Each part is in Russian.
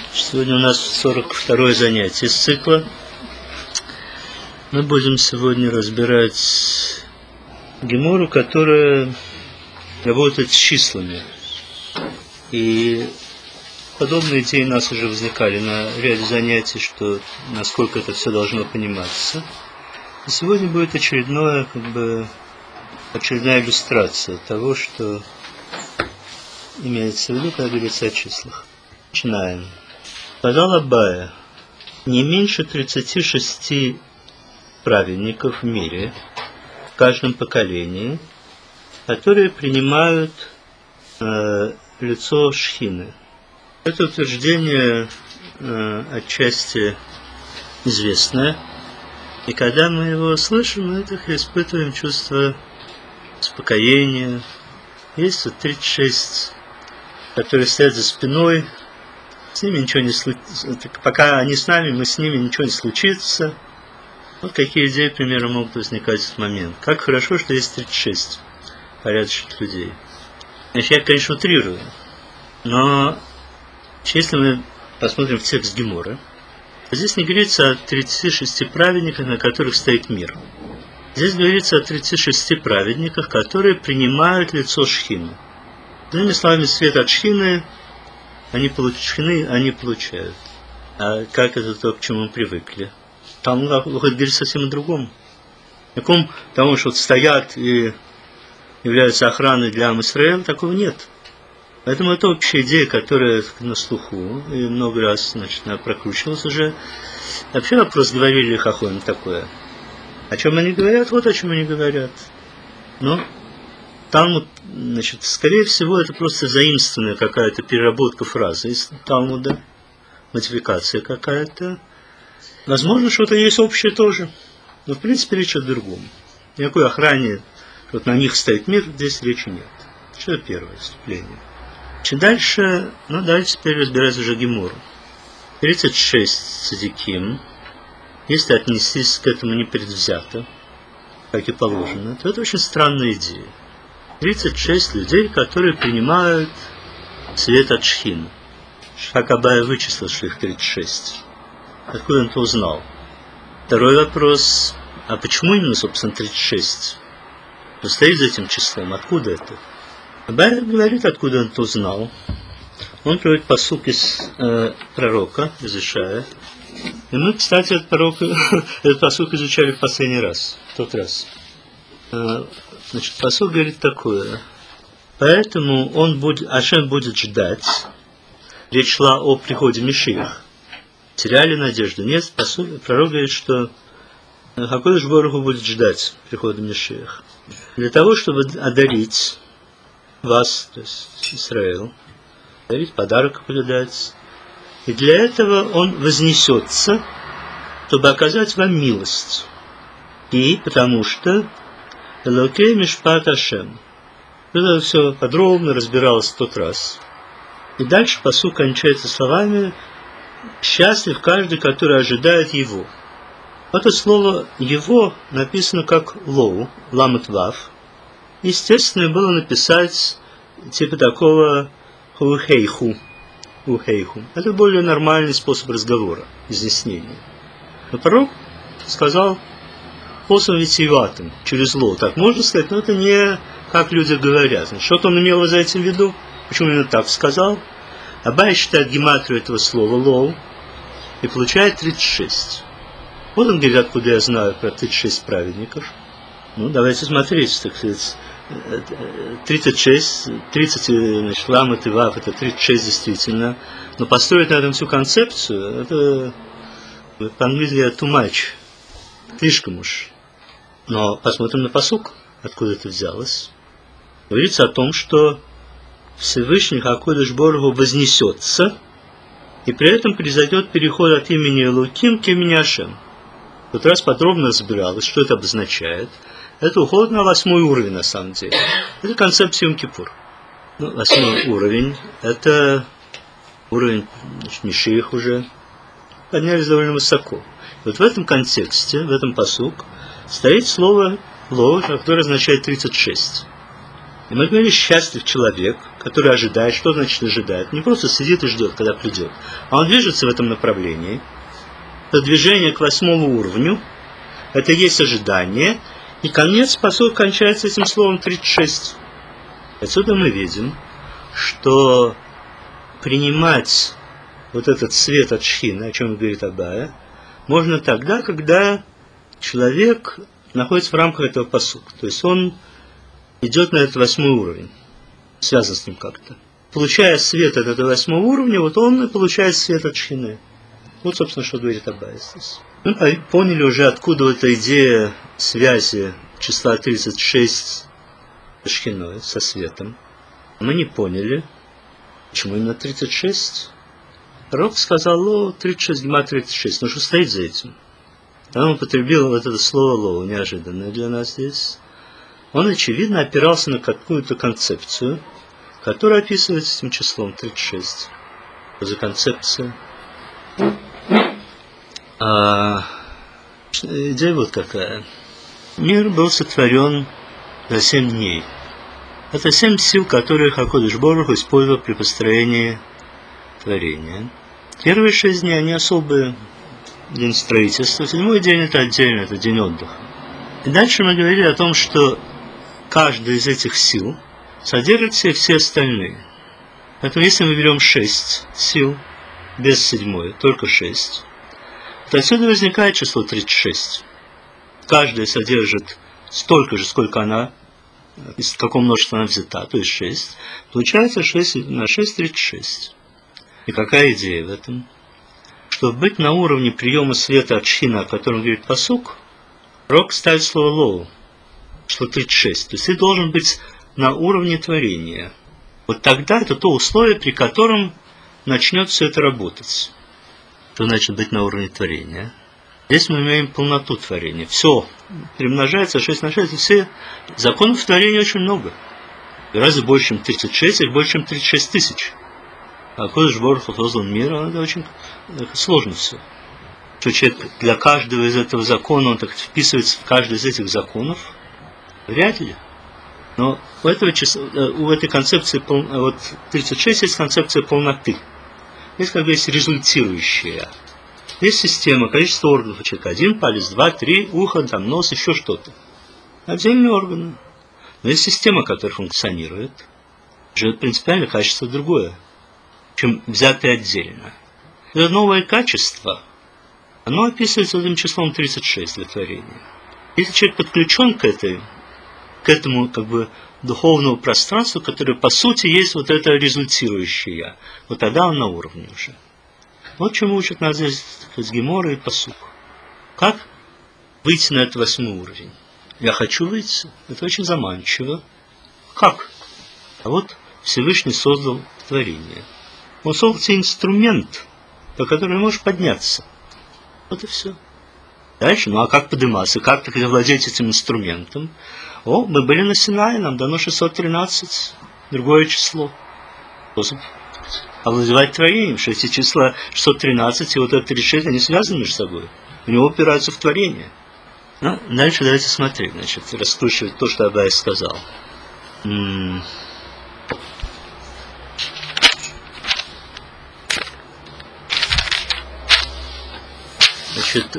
Сегодня у нас 42-е занятие из цикла. Мы будем сегодня разбирать гемору, которая работает с числами. И подобные идеи у нас уже возникали на ряде занятий, что насколько это все должно пониматься. И сегодня будет очередная иллюстрация того, что имеется в виду, когда говорится о числах. Начинаем. Сказал Абая: не меньше 36 праведников в мире, в каждом поколении, которые принимают лицо Шхины. Это утверждение отчасти известное, и когда мы его слышим, мы так испытываем чувство успокоения. Есть вот 36, которые стоят за спиной, с ними ничего не случится. Пока они с нами, мы с ними, ничего не случится. Вот какие идеи, примеры, могут возникать в этот момент. Как хорошо, что есть 36 порядочных людей. Значит, я, конечно, утрирую, но если мы посмотрим в текст Геморы, здесь не говорится о 36 праведниках, на которых стоит мир. Здесь говорится о 36 праведниках, которые принимают лицо Шхины. Другими словами, свет от Шхины они получают. А как это то, к чему мы привыкли? Там говорит совсем о другом. Потому что вот стоят и являются охраной для Ам Исраэль, такого нет. Поэтому это общая идея, которая на слуху, и много раз, она прокручивалась уже. Вообще вопрос, говорили ли хахоим такое. О чем они говорят? Вот о чем они говорят. Но Талмуд, скорее всего, это просто заимствованная какая-то переработка фразы из Талмуда, модификация какая-то. Возможно, что-то есть общее тоже. Но, в принципе, речь о другом. Никакой охране, вот на них стоит мир, здесь речи нет. Что это первое вступление. Дальше, давайте теперь разбирать уже Гемору. 36 цадиким. Если отнестись к этому непредвзято, как и положено, то это очень странная идея. 36 людей, которые принимают свет от Шхины. Как Абая вычислил, что их 36. Откуда он это узнал? Второй вопрос: а почему именно, собственно, 36? Что стоит за этим числом? Откуда это? Абая говорит, откуда он это узнал. Он приводит пасук из пророка, из Ишая. И мы, кстати, этот пасук изучали в последний раз, в тот раз. Пасук говорит такое: поэтому Ашем будет ждать. Речь шла о приходе Мешиах. Теряли надежду. Нет, пророк говорит, что Хакодыш Боруху будет ждать прихода Мешиах. Для того, чтобы одарить вас, то есть Израиль, дарить подарок, дать. И для этого он вознесется, чтобы оказать вам милость. И потому что Элокей Мишпат Ашем. Это все подробно разбиралось в тот раз. И дальше пасук кончается словами: счастлив каждый, который ожидает его. Это слово его написано как лоу, ламет вав. Естественно, было написать типа такого ухейху. Это более нормальный способ разговора, изъяснения. Но пророк сказал способом витиеватым, через лоу. Так можно сказать, но это не как люди говорят. Что-то он имел за этим в виду? Почему именно так сказал? Абай считает гематрию этого слова лоу и получает 36. Вот он говорит, откуда я знаю про 36 праведников. Давайте смотреть, так сказать. 30 ламет и вав, это 36 действительно. Но построить на этом всю концепцию, это по-английски too much. Слишком уж. Но посмотрим на пасук, откуда это взялось. Говорится о том, что Всевышний Хакодыш Боруху вознесется, и при этом произойдет переход от имени Элоким к имени Ашем. В тот раз подробно разбиралось, что это обозначает. Это уход на 8-й уровень, на самом деле. Это концепция Йом-Кипур. 8-й уровень, это уровень Мешиах уже. Поднялись довольно высоко. И вот в этом контексте, в этом пасук, стоит слово «ло», которое означает 36. И мы говорили: счастлив человек, который ожидает. Что значит ожидает? Не просто сидит и ждет, когда придет, а он движется в этом направлении. Это движение к 8-му уровню. Это есть ожидание. И конец посука кончается этим словом 36. Отсюда мы видим, что принимать вот этот свет от шхины, о чем говорит Абая, можно тогда, когда человек находится в рамках этого посука. То есть он идет на этот 8-й уровень, связан с ним как-то. Получая свет от этого 8-го уровня, вот он и получает свет от шхины. Вот, собственно, что говорит Абая здесь. Мы поняли уже, откуда эта идея связи числа 36 с шхиной, со светом. Мы не поняли, почему именно 36. Пророк сказал ло 36, гема 36. Ну что стоит за этим? Он употребил вот это слово ло, неожиданное для нас здесь. Он, очевидно, опирался на какую-то концепцию, которая описывается этим числом 36. Что за концепция? Идея вот какая. Мир был сотворен за 7 дней. Это 7 сил, которые Хакодыш Борух использовал при построении творения. Первые 6 дней, они особые, день строительства. 7-й день это отдельно, это день отдыха. И дальше мы говорили о том, что каждая из этих сил содержит в себе все остальные. Поэтому если мы берем 6 сил, без 7-й, только 6, то отсюда возникает число 36. Каждая содержит столько же, сколько она, из какого множества она взята, то есть 6. Получается 6 на 6 – 36. И какая идея в этом? Чтобы быть на уровне приема света от шхина, о котором говорит пасук, пророк ставит слово лоу, число 36. То есть ты должен быть на уровне творения. Вот тогда это то условие, при котором начнет все это работать. Что значит быть на уровне творения? Здесь мы имеем полноту творения. Все примножается 6 на 6, и все законов творения очень много. Гораздо больше, чем 36, их больше, чем 36 тысяч. А Кодыш Борух создал мир, это очень сложно все. Что человек для каждого из этого закона, он так вписывается в каждый из этих законов? Вряд ли. Но у этой концепции, вот 36 есть концепция полноты. Есть как бы есть результирующая. Есть система, количество органов у человека. 1 палец, 2, 3, ухо, там, нос, еще что-то. Отдельные органы. Но есть система, которая функционирует. Живет принципиально качество другое, чем взятое отдельно. Это новое качество, оно описывается этим числом 36 для творения. Если человек подключен к этому как бы духовному пространству, которое по сути есть вот это результирующее, вот тогда он на уровне уже. Вот чему учат нас здесь Гемора и пасук. Как выйти на этот 8-й уровень? Я хочу выйти. Это очень заманчиво. Как? А вот Всевышний создал творение. Он создал тебе инструмент, по которому можешь подняться. Вот и все. Дальше, ну а как подниматься? Как так владеть этим инструментом? Мы были на Синае, нам дано 613, другое число. Способ овладевать творением, что эти числа 613 и вот это 36, они связаны между собой. У него упираются в творение. Ну, дальше давайте смотреть, значит, расслышать то, что Абай сказал. Значит,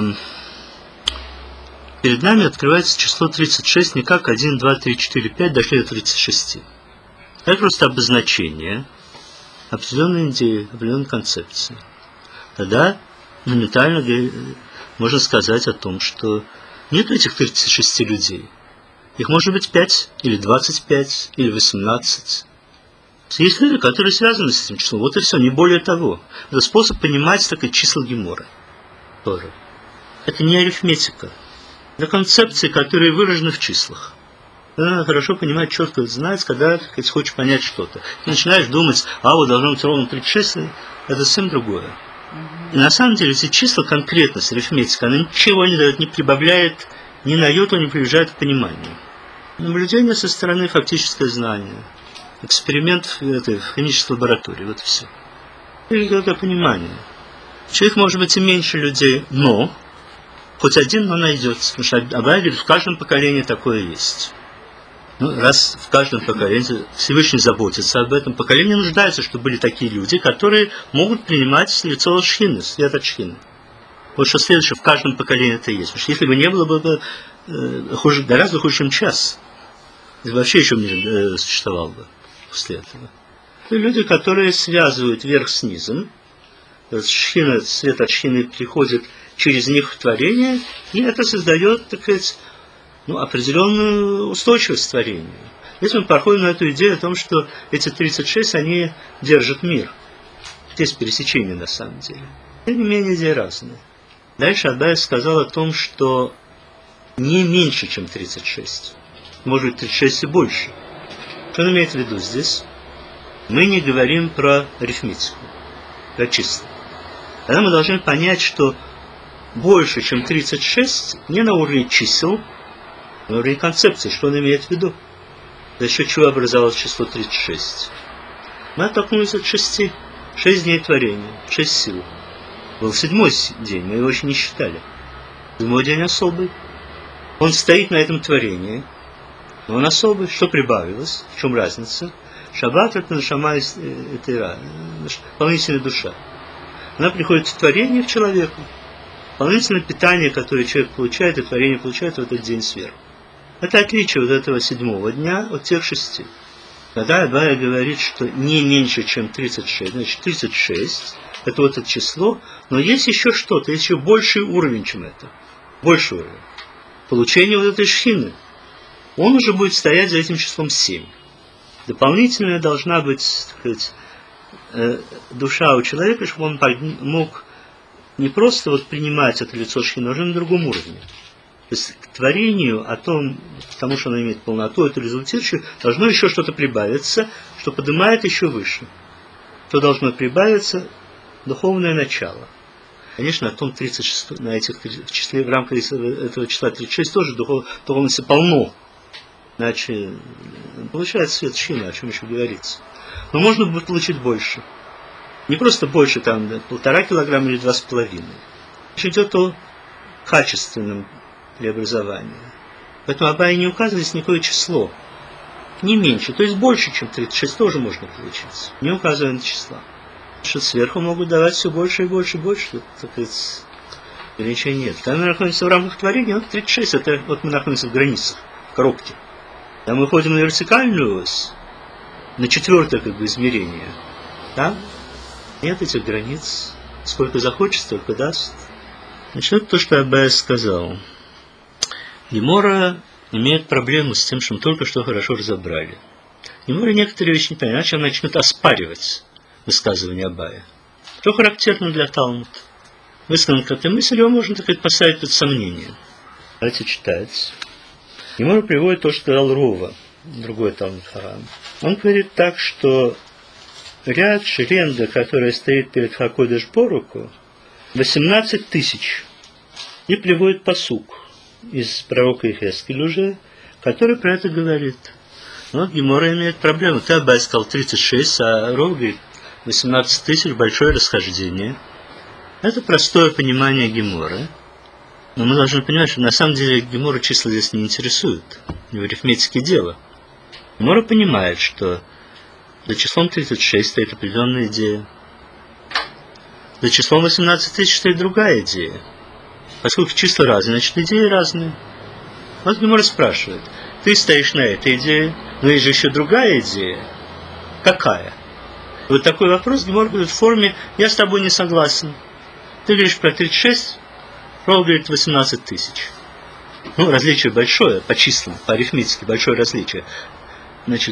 перед нами открывается число 36 не как 1, 2, 3, 4, 5, дошли до 36. Это просто обозначение определенной идеи, определенной концепции. Тогда моментально можно сказать о том, что нет этих 36 людей. Их может быть 5, или 25, или 18. Есть люди, которые связаны с этим числом. Вот и все, не более того. Это способ понимать такие числа Геморы. Это не арифметика. Это концепции, которые выражены в числах. Надо хорошо понимать, четко знать, когда ты хочешь понять что-то. Ты начинаешь думать, вот должно быть ровно 36, это совсем другое. И на самом деле эти числа, конкретность, арифметика, она ничего не дает, не прибавляет, ни на йоту не приближает к пониманию. Наблюдение со стороны — фактическое знание. Эксперимент в химической лаборатории, вот и все. Это понимание. Человек может быть и меньше людей, но хоть один, но найдется. Потому что Абай говорит, в каждом поколении такое есть. Ну, раз в каждом поколении Всевышний заботится об этом, поколение нуждается, чтобы были такие люди, которые могут принимать лицо Шхины, свет от Шхины. Вот что следующее, в каждом поколении это есть. Потому что если бы не было бы хуже, гораздо хуже, чем час, вообще еще мир существовал бы после этого. Это люди, которые связывают верх с низом, Шхина, свет от Шхины приходит через них в творение, и это создает, так сказать, определенную устойчивость творения. Здесь мы проходим на эту идею о том, что эти 36, они держат мир. Здесь пересечение на самом деле. Тем не менее, идеи разные. Дальше Абай сказал о том, что не меньше, чем 36. Может быть, 36 и больше. Что он имеет в виду здесь? Мы не говорим про арифметику, про числа. Тогда мы должны понять, что больше, чем 36, не на уровне чисел, на уровне концепции, что он имеет в виду. За счет чего образовалось число 36. Мы оттолкнулись от 6. 6 дней творения, 6 сил. Был 7-й день, мы его еще не считали. 7-й день особый. Он стоит на этом творении, но он особый. Что прибавилось? В чем разница? Шаббат — это нашама, это дополнительная душа. Она приходит в творение, в человека. Дополнительное питание, которое человек получает, и творение получает в этот день сверху. Это отличие вот этого 7-го дня от тех 6. Когда Абай говорит, что не меньше, чем 36, значит 36 – это вот это число, но есть еще что-то, есть еще больший уровень, чем это. Больший уровень. Получение вот этой шхины. Он уже будет стоять за этим числом 7. Дополнительная должна быть, так сказать, душа у человека, чтобы он мог не просто вот принимать это лицо шхины, но уже на другом уровне. То есть к творению, потому что оно имеет полноту, это результирующее, должно еще что-то прибавиться, что поднимает еще выше. То должно прибавиться духовное начало. Конечно, на том 36, на этих числе, в рамках этого числа 36 тоже духовности полно. Иначе получается свет шхины, о чем еще говорится. Но можно будет получить больше. Не просто больше, там, 1,5 килограмма или 2,5. Речь идет о качественном преобразовании. Поэтому Абай не указывает здесь никакое число. Не меньше, то есть больше, чем 36 тоже можно получить. Не указывая на числа. Потому что сверху могут давать все больше и больше и больше. Так сказать, ограничений нет. Когда мы находимся в рамках творения, вот 36, это вот мы находимся в границах, в коробке. Когда мы ходим на вертикальную ось, на 4-е как бы измерение, там нет этих границ. Сколько захочет, столько даст. Значит, это то, что Абай сказал. Гемора имеет проблему с тем, что мы только что хорошо разобрали. Гемора некоторые вещи не понимают, иначе она начнет оспаривать высказывание Абая. Что характерно для Талмуда. Высказанную какую-то мысль, его можно, так сказать, поставить под сомнение. Давайте читать. Гемора приводит то, что сказал Рова, другой Талмуд Хахам. Он говорит так, что ряд шеренга, который стоит перед Хакодеш Боруку, 18 тысяч. И приводит пасук из пророка Ихескеля уже, который про это говорит. Вот Гемора имеет проблему. Ты, Абай, сказал 36, а Ров говорит 18 тысяч, большое расхождение. Это простое понимание Геморы. Но мы должны понимать, что на самом деле Гемора числа здесь не интересует. Не в арифметике дело. Гемора понимает, что за числом 36 стоит определенная идея. За числом 18 тысяч стоит другая идея. Поскольку числа разные, значит идеи разные. Вот Гемора спрашивает, ты стоишь на этой идее, но есть же еще другая идея. Какая? Вот такой вопрос Гемора будет в форме «я с тобой не согласен». Ты говоришь про 36, Ров говорит 18 тысяч. Ну, различие большое по числам, по арифметике, большое различие. Значит,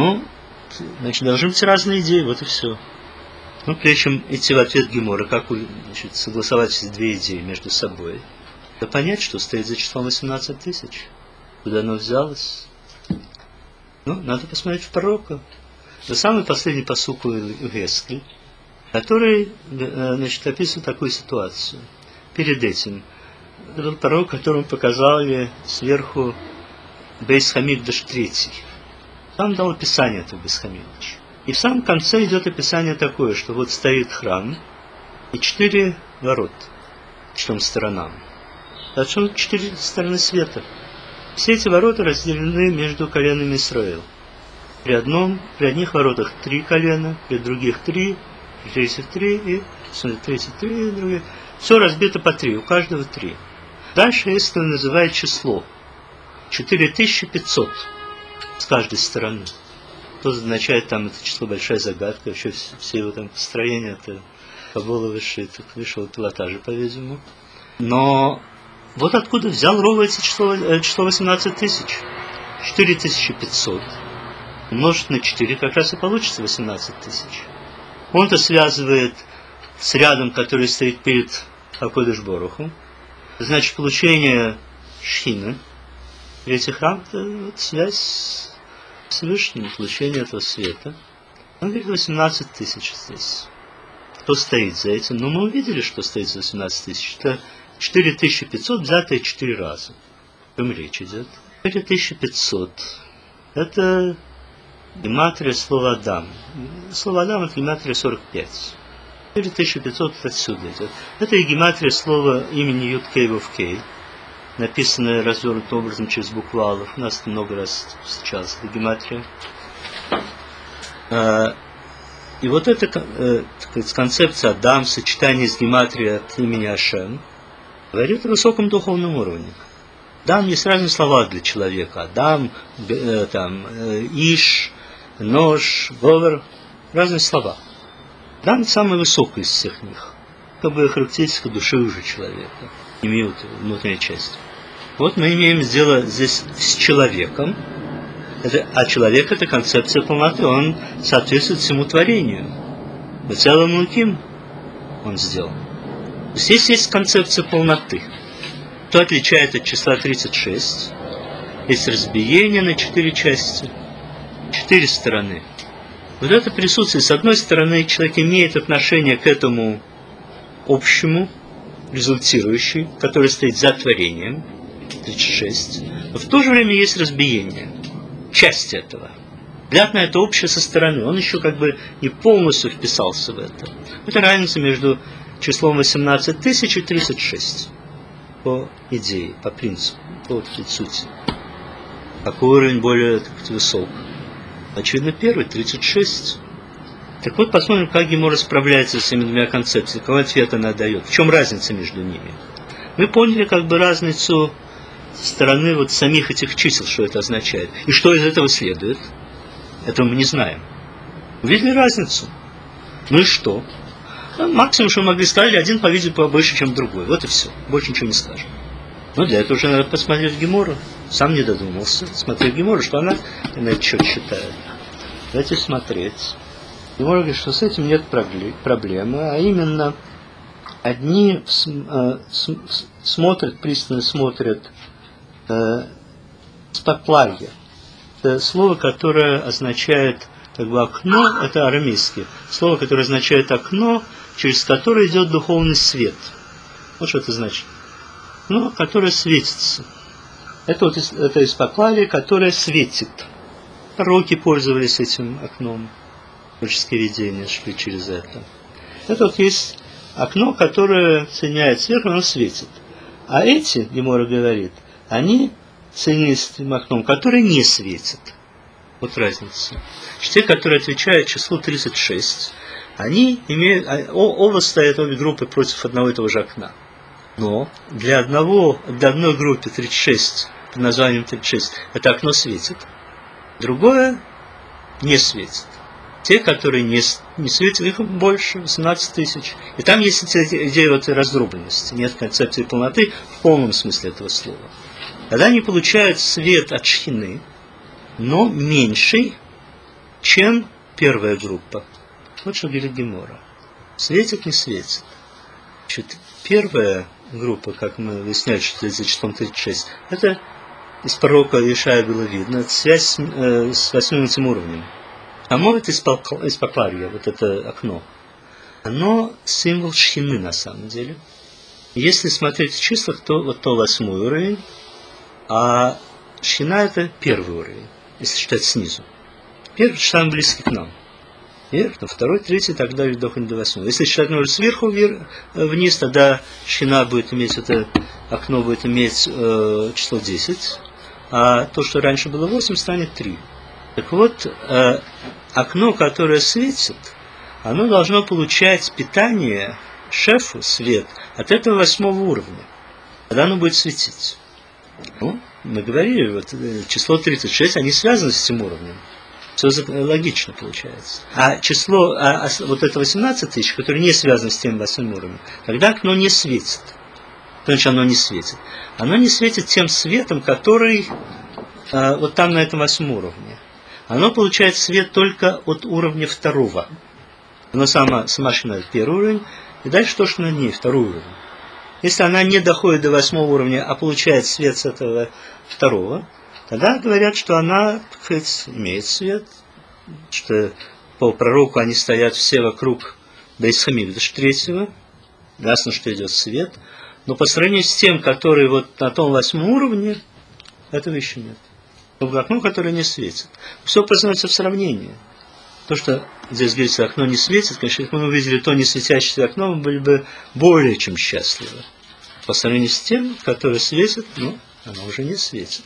должны быть разные идеи, вот и все. Ну, прежде чем идти в ответ Гемора, как согласовать эти две идеи между собой, да понять, что стоит за числом 18 тысяч, куда оно взялось. Ну, надо посмотреть в пророка. Это самый последний пасук у Ихескеля, который, описывает такую ситуацию. Перед этим это был пророк, которому показали сверху Бейс Хамикдаш 3. Там дал описание этого Бейс Хамикдаша. И в самом конце идет описание такое, что вот стоит храм и 4 ворот по 4 сторонам. А что 4 стороны света? Все эти ворота разделены между коленами Исраэля. При одних воротах 3 колена, при других 3, при третьих 3, и третьих 3, и другие. Все разбито по 3, у каждого 3. Дальше Эстер называет число. 4500 с каждой стороны. Что означает там это число, большая загадка. Вообще все его там построения, это Каббала высшего пилотажа, по-видимому. Но вот откуда взял Рова это число 18 тысяч. 4500 умножить на 4, как раз и получится 18 тысяч. Он это связывает с рядом, который стоит перед Акодеш Боруху. Значит, получение Шхины, третий храм, это вот связь с Всевышним, получение этого света. Он говорит 18 тысяч здесь. Кто стоит за этим? Ну, мы увидели, что стоит за 18 тысяч. Это 4500, взятое 4 раза. О чем речь идет? 4500. Это гематрия слова Адам. Слово Адам это гематрия 45. 4500 отсюда идет. Это и гематрия слова имени Юд-Кей Вов-Кей, написанное развернутым образом через букву Алеф. У нас много раз встречалась эта гематрия. И вот эта концепция Адам, сочетание с гематрией от имени Ашем, говорит о высоком духовном уровне. Адам есть разные слова для человека. Адам, Иш, Нож, Говор. Разные слова. Адам самый высокий из всех них. Как бы характеристика души уже человека. Имеют внутреннюю часть. Вот мы имеем дело здесь с человеком. А человек – это концепция полноты. Он соответствует всему творению. В целом Луким он сделал. Здесь есть концепция полноты. Что отличает от числа 36? Есть разбиение на 4 части. 4 стороны. Вот это присутствие. С одной стороны, человек имеет отношение к этому общему, результирующий, который стоит за творением. 36. Но в то же время есть разбиение. Часть этого. Взгляд на это общее со стороны. Он еще как бы не полностью вписался в это. Это разница между числом 18 тысяч и 36. По идее, по принципу, по сути. Какой уровень более высок? Очевидно, первый, 36. Так вот, посмотрим, как Гемора справляется с этими двумя концепциями. Какой ответ она дает? В чем разница между ними? Мы поняли как бы разницу со стороны вот самих этих чисел, что это означает. И что из этого следует? Этого мы не знаем. Увидели разницу? Ну и что? Максимум, что мы могли сказать, один, по-видимому, побольше, чем другой. Вот и все. Больше ничего не скажем. Но для этого уже надо посмотреть Гемору. Сам не додумался. Смотреть Гемору, что она на этот счет считает. Давайте смотреть. Гемора говорит, что с этим нет проблемы, а именно одни смотрят, пристально смотрят спакларья. Это слово, которое означает как бы окно, это арамейское. Слово, которое означает окно, через которое идет духовный свет. Вот что это значит. Окно, которое светится. Это вот это испоклалие, которое светит. Пророки пользовались этим окном. Пророческие видения шли через это. Это вот есть окно, которое соединяет свет, оно светит. А эти, Гемора говорит, они соединены с этим окном, которое не светит. Вот разница. Те, которые отвечают числу 36, они имеют, оба стоят, обе группы против одного и того же окна. Но для одной группы 36, под названием 36, это окно светит, другое не светит. Те, которые не светят, их больше, 18 тысяч. И там есть идея вот раздробленности, нет концепции полноты в полном смысле этого слова. Тогда они получают свет от шхины, но меньший, чем первая группа. Вот что говорит Гемора. Светит, не светит. Значит, первая группа, как мы выясняли, что это за числом 36, это из пророка Ишая было видно, это связь с 8 уровнем. А может из покларья, вот это окно, оно символ шхины на самом деле. Если смотреть в числах, то вот то 8 уровень, а шхина это первый уровень, если считать снизу. Первый самый близкий к нам. Вверх, на второй, третий, так далее, доходит до 8. Если считать сверху вниз, тогда шхина будет иметь, это окно будет иметь число 10, а то, что раньше было 8, станет 3. Так вот, окно, которое светит, оно должно получать питание, шефу, свет, от этого 8-го уровня. Тогда оно будет светить. Ну, мы говорили, вот, число 36, они связаны с этим уровнем. Все логично получается. А число, вот это 18 тысяч, которое не связано с тем 8 уровнем, тогда окно не светит. Значит, оно не светит. Оно не светит тем светом, который вот там на этом 8 уровне. Оно получает свет только от уровня 2. Оно сама начинает 1 уровень, и дальше то, что на ней, 2 уровень. Если она не доходит до 8 уровня, а получает свет с этого 2, тогда говорят, что она, так сказать, имеет свет, что по пророку они стоят все вокруг Бейс-Хамикдаш 3, ясно, что идет свет, но по сравнению с тем, который вот на том 8 уровне, этого еще нет. Окно, которое не светит. Все познается в сравнении. То, что здесь говорится, окно не светит, конечно, если бы мы увидели то не светящееся окно, мы были бы более чем счастливы. По сравнению с тем, которое светит, ну, оно уже не светит.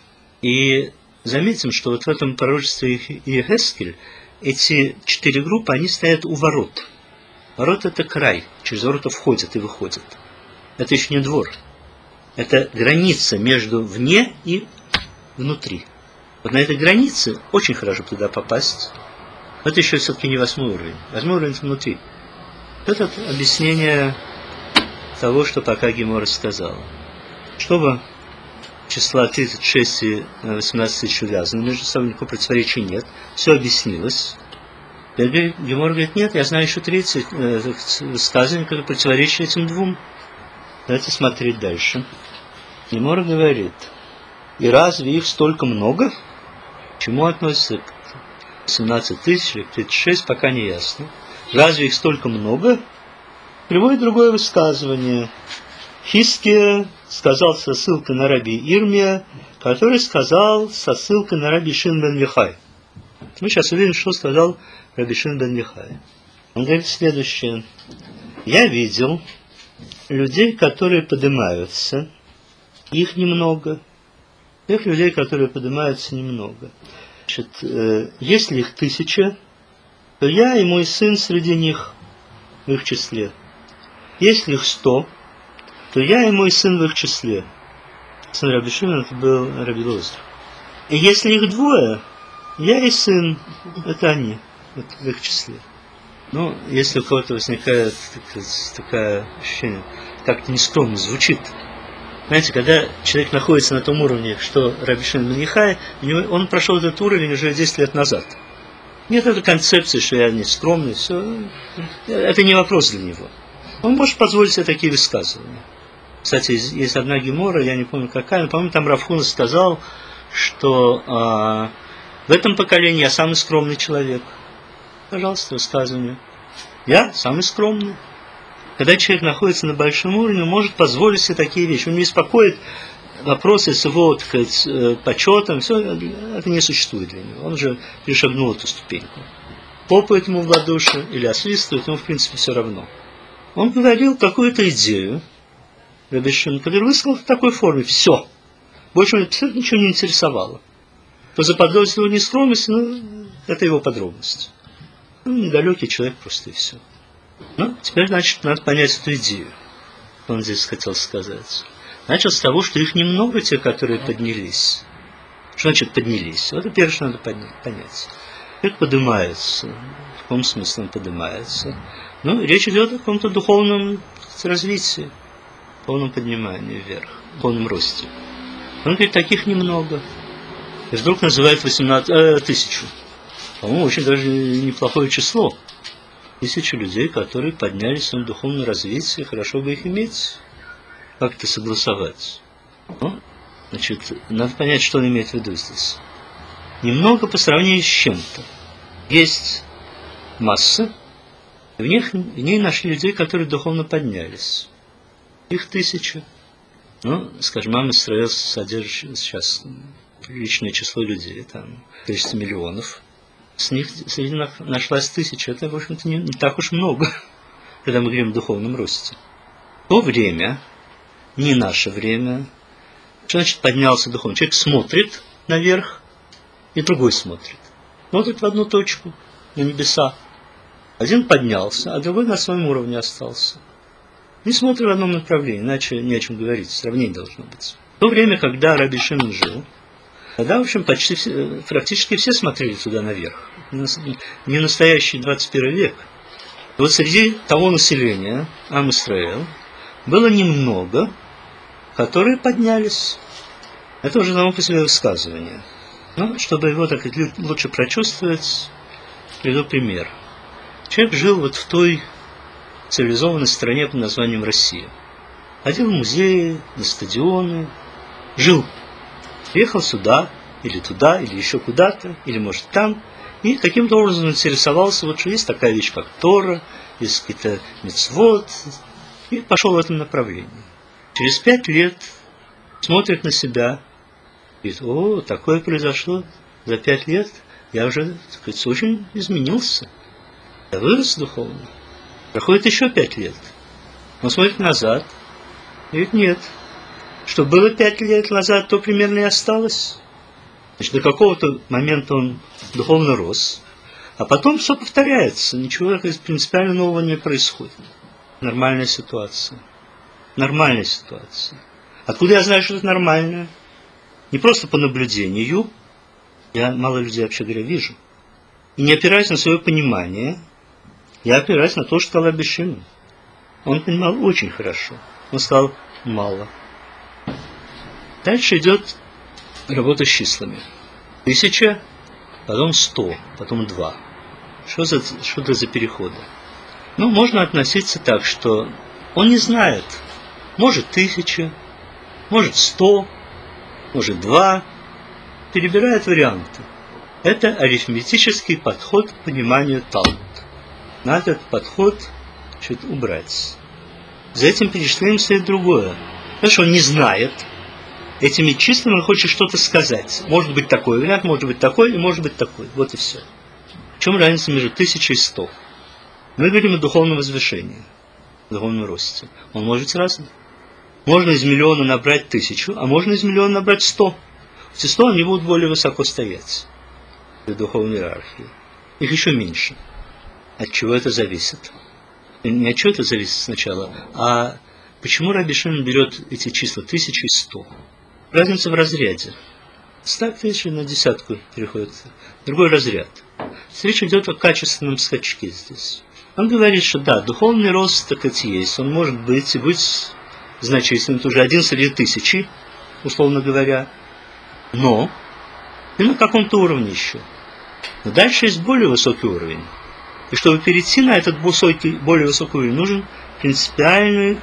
И заметим, что вот в этом пророчестве Иехескель эти 4 группы, они стоят у ворот. Ворот – это край, через ворота входят и выходят. Это еще не двор. Это граница между вне и внутри. Вот на этой границе очень хорошо туда попасть. Но это еще все-таки не 8 уровень. 8 уровень – внутри. Это объяснение того, что пока Гемора сказала. Чтобы числа 36 и 18 тысяч увязаны, между собой никакого противоречия нет. Все объяснилось. Гемора говорит, нет, я знаю еще 30 высказываний, которые противоречат этим двум. Давайте смотреть дальше. Гемора говорит, и разве их столько много? К чему относится 17 тысяч или 36, пока не ясно. Разве их столько много? Приводит другое высказывание. Хиския сказал со ссылкой на раби Ирмия, который сказал со ссылкой на раби Шимон бен Йохай. Мы сейчас увидим, что сказал раби Шимон бен Йохай. Он говорит следующее. Я видел людей, которые поднимаются, их немного. Тех людей, которые поднимаются, немного. Значит, если их 1000, то я и мой сын среди них, в их числе. Если их 100, то я и мой сын в их числе. Сын раби Шимона, это был раби Лозер. И если их 2, я и сын, это они, вот в их числе. Ну, если у кого-то возникает такое ощущение, как-то нескромно звучит. Знаете, когда человек находится на том уровне, что раби Шимон бен Йохай, он прошел этот уровень уже 10 лет назад. Нет этой концепции, что я не скромный, все. Это не вопрос для него. Он может позволить себе такие высказывания. Кстати, есть одна гемора, я не помню какая, но, по-моему, там Рав Хуна сказал, что в этом поколении я самый скромный человек. Пожалуйста, высказывание. Я самый скромный. Когда человек находится на большом уровне, он может позволить себе такие вещи. Он не беспокоит вопросы с его, так сказать, почетом. Все это не существует для него. Он уже перешагнул эту ступеньку. Хлопает ему в ладоши или освистывает, ему в принципе все равно. Он говорил какую-то идею, раби Шимон, который высказал в такой форме. Все. Больше абсолютно ничего не интересовало. Кто заподозрил его нескромность, это его подробность. Недалекий человек просто и все. Ну, теперь, значит, надо понять эту идею. Что он здесь хотел сказать. Начал с того, что их немного, те, которые поднялись. Что значит поднялись? Вот это первое, что надо понять. Их поднимается. В каком смысле он поднимается? Ну, речь идет о каком-то духовном развитии, полном поднимании вверх, полном росте. Он говорит, таких немного. И вдруг называет 1000. По-моему, очень даже неплохое число. 1000 людей, которые поднялись в своем духовном развитии, хорошо бы их иметь. Как это согласовать? Ну, значит, надо понять, что он имеет в виду здесь. Немного по сравнению с чем-то. Есть масса, в ней нашли людей, которые духовно поднялись. Их 1000. Ну, скажем, Ам Исраэль содержит сейчас приличное число людей, там, количество миллионов. Среди них нашлась 1000. Это, в общем-то, не так уж много, когда мы говорим о духовном росте. В то время, не наше время, Что значит поднялся духовно? Человек смотрит наверх, и другой смотрит. Смотрит в одну точку, на небеса. Один поднялся, а другой на своем уровне остался. Не смотрит в одном направлении, иначе не о чем говорить, сравнение должно быть. В то время, когда Раби Шимон жил, тогда, в общем, практически все смотрели туда наверх. Не настоящий 21 век. Вот среди того населения, Ам Исраэль, было немного, которые поднялись. Это уже само по себе высказывание. Но, чтобы его так лучше прочувствовать, приведу пример. Человек жил вот в той цивилизованной стране под названием Россия. Ходил в музеи, на стадионы, жил. Приехал сюда, или туда, или еще куда-то, или, может, там, и каким-то образом интересовался, вот что есть такая вещь, как Тора, есть какие-то мицвот, и пошел в этом направлении. Через 5 лет смотрит на себя, и говорит: о, такое произошло за 5 лет, я уже, так сказать, очень изменился, я вырос духовно. Проходит еще 5 лет, он смотрит назад, и говорит: нет, что было 5 лет назад, то примерно и осталось. Значит, до какого-то момента он духовно рос, а потом все повторяется, ничего принципиально нового не происходит. Нормальная ситуация. Нормальная ситуация. Откуда я знаю, что это нормально? Не просто по наблюдению, я мало людей, вообще говоря, вижу, и не опираясь на свое понимание, я опираюсь на то, что сказал Раби Шимон. Он понимал очень хорошо, он сказал мало. Дальше идет работа с числами. 1000, потом 100, потом 2. Что это за переходы? Ну, можно относиться так, что он не знает. Может 1000, может 100, может 2. Перебирает варианты. Это арифметический подход к пониманию Талмуда. Надо этот подход чуть убрать. За этим перечислением стоит другое. Потому что он не знает. Этими числами он хочет что-то сказать. Может быть такой вариант, может быть такой и может быть такой. Вот и все. В чем разница между 1000 и 100? Мы говорим о духовном возвышении, о духовном росте. Он может быть разный. Можно из миллиона набрать 1000, а можно из миллиона набрать 100. Эти 100 они будут более высоко стоять в духовной иерархии. Их еще меньше. От чего это зависит? Не от чего это зависит сначала, а почему Раби Шимон берет эти числа 1000 и 100? Разница в разряде. 100 тысяч на десятку переходит. Другой разряд. Речь идет о качественном скачке здесь. Он говорит, что да, духовный рост так и есть. Он может быть и быть значительным. Это уже 1 среди 1000, условно говоря. Но и на каком-то уровне еще. Но дальше есть более высокий уровень. И чтобы перейти на этот более высокий уровень, нужен принципиальные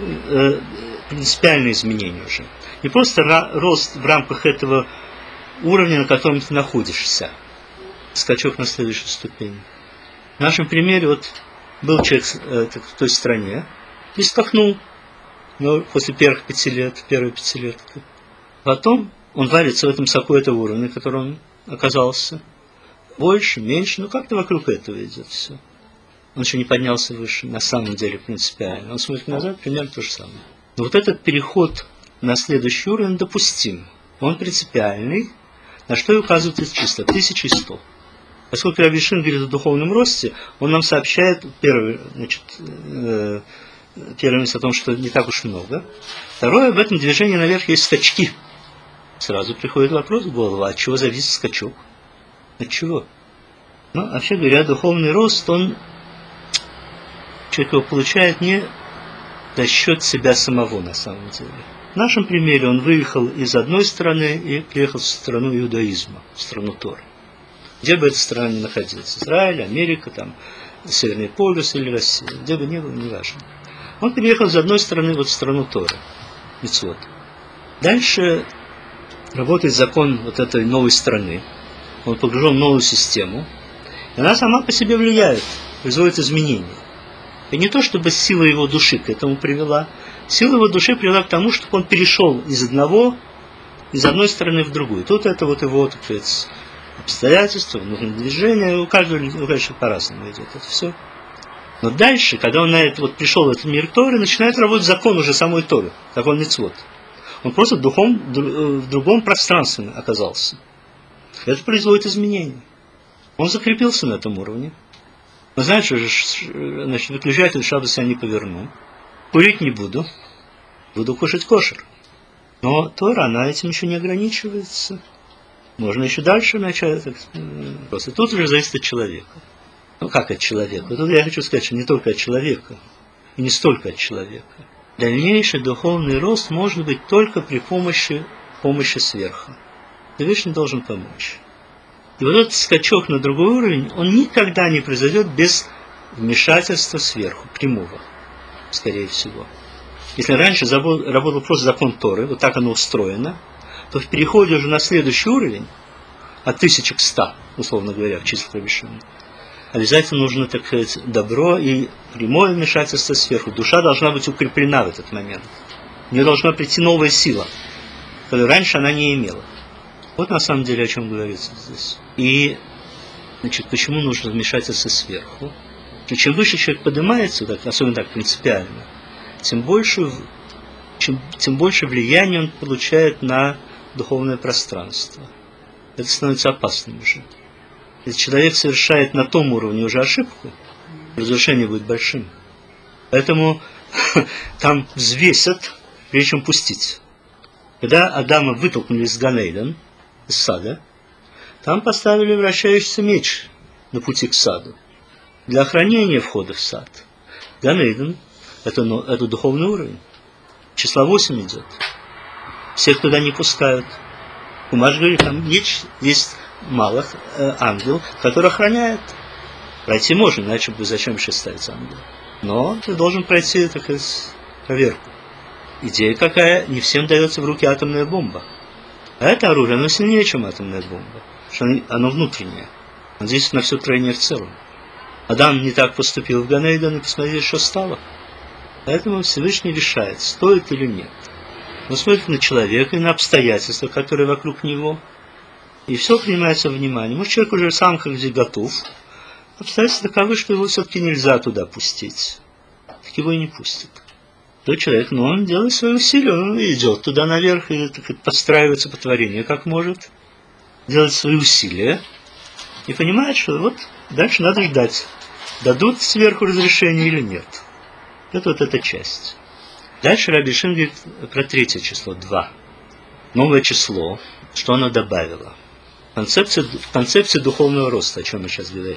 изменения уже. Не просто рост в рамках этого уровня, на котором ты находишься. Скачок на следующую ступень. В нашем примере вот был человек в той стране и скакнул после первых 5 лет, первой пятилетки. Потом он варится в этом соку этого уровня, на котором он оказался. Больше, меньше, но как-то вокруг этого идет все. Он еще не поднялся выше, на самом деле принципиально. Он смотрит назад, примерно то же самое. Но вот этот переход на следующий уровень допустим. Он принципиальный, на что и указывают эти числа 1000 и 100. Поскольку Раби Шимон говорит о духовном росте, он нам сообщает первое о том, что не так уж много. Второе, в этом движении наверх есть скачки. Сразу приходит вопрос в голову, от чего зависит скачок? От чего? Ну, вообще говоря, духовный рост, человек его получает не за счет себя самого на самом деле. В нашем примере он выехал из одной страны и приехал в страну иудаизма, в страну Торы. Где бы эта страна ни находилась, Израиль, Америка, там, Северный полюс или Россия, где бы ни было, неважно. Он переехал из одной страны в страну Торы, мицвот. Дальше работает закон вот этой новой страны. Он погружен в новую систему, и она сама по себе влияет, производит изменения. И не то, чтобы сила его души к этому привела. Сила его души привела к тому, чтобы он перешел из одной стороны в другую. Тут это вот его, так сказать, обстоятельства, нужное движение, у каждого, конечно, по-разному идет это все. Но дальше, когда он на это вот пришел в этот мир Торы, начинает работать закон уже самой Торы, закон мицвот. Он просто в другом пространстве оказался. Это производит изменения. Он закрепился на этом уровне. Он знает, что значит, выключатель в шаббат я не поверну. Курить не буду. Буду кушать кошер. Но Тора, она этим еще не ограничивается. Можно еще дальше начать. Просто тут уже зависит от человека. Ну как от человека? Тут я хочу сказать, что не только от человека. И не столько от человека. Дальнейший духовный рост может быть только при помощи сверху. Всевышний должен помочь. И вот этот скачок на другой уровень, он никогда не произойдет без вмешательства сверху, прямого, скорее всего. Если раньше работал просто закон Торы, вот так оно устроено, то в переходе уже на следующий уровень, от 1000 к 100, условно говоря, в числах Раби Шимона, обязательно нужно, так сказать, добро и прямое вмешательство сверху. Душа должна быть укреплена в этот момент. У нее должна прийти новая сила, которую раньше она не имела. Вот на самом деле о чем говорится здесь. И, значит, почему нужно вмешательство сверху? Чем выше человек поднимается, так, особенно так принципиально, тем больше влияния он получает на духовное пространство. Это становится опасным уже. Если человек совершает на том уровне уже ошибку, разрушение будет большим. Поэтому там взвесят, прежде чем пустить. Когда Адама вытолкнули из Ганейден, из сада, там поставили вращающийся меч на пути к саду для охранения входа в сад. Ганейден – это духовный уровень. Числа 8 идет. Всех туда не пускают. Умаш говорит, там меч есть малых, ангел, который охраняет. Пройти можно, иначе бы зачем еще ставить ангел. Но ты должен пройти, так сказать, проверку. Идея какая? Не всем дается в руки атомная бомба. А это оружие, оно сильнее, чем атомная бомба. Потому что оно внутреннее. Оно действует на все тройное в целом. Адам не так поступил в Ганейден, и посмотрите, что стало. Поэтому Всевышний решает, стоит или нет. Он смотрит на человека и на обстоятельства, которые вокруг него. И все принимается во внимание. Может, человек уже сам как здесь готов. Обстоятельства таковы, что его все-таки нельзя туда пустить. Так его и не пустят. То человек, он делает свои усилия, он идет туда наверх и подстраивается по творению, как может. Делает свои усилия. И понимает, что вот дальше надо ждать. Дадут сверху разрешение или нет. Это вот эта часть. Дальше Раби Шимон говорит про третье число, 2. Новое число, что оно добавило. В концепции духовного роста, о чем мы сейчас говорим.